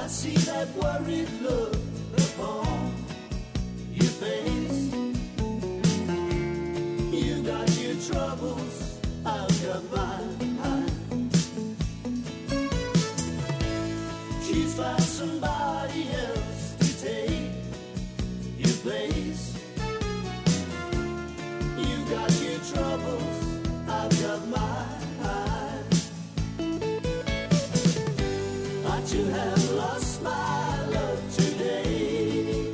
see that worried look upon your face. You got your troubles, I've got mine. She's found somebody else to take your place. You got your troubles, I've got mine. But you have lost my love today.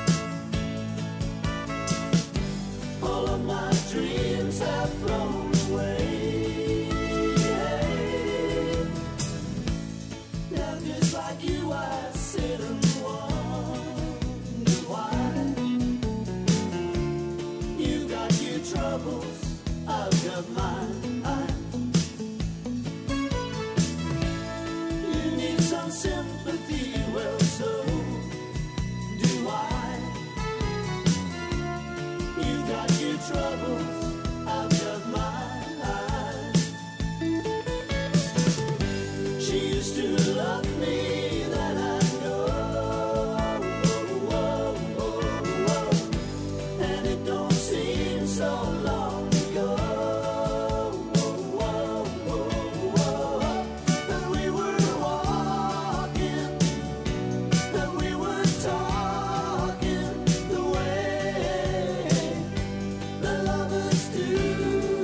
All of my dreams have flown away. Now just like you, I sit and wonder why. You got your troubles, I've got mine. You need some sympathy, well, so do I. You got your troubles, I've got mine. She used to love me, that I know. And it don't seem so long ago. That we were walking, that we were talking the way the lovers do.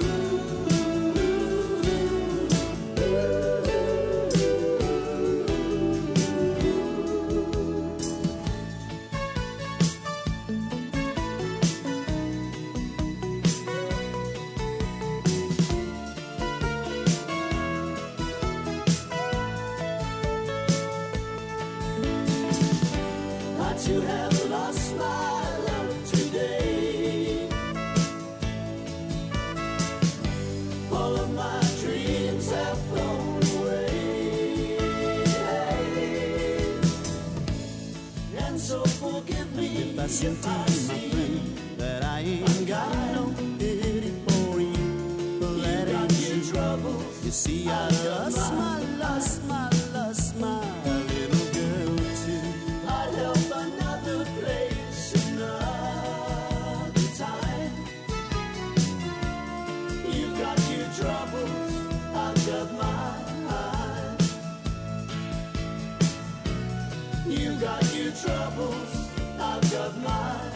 But you have lost my love today. All of my dreams have flown away. And so forgive me if I seem that I ain't got no pity for you, for letting got your troubles. you see I lost my little girl too. I'd help another place another time. You got your troubles, I've got mine. You got your troubles, I've got mine.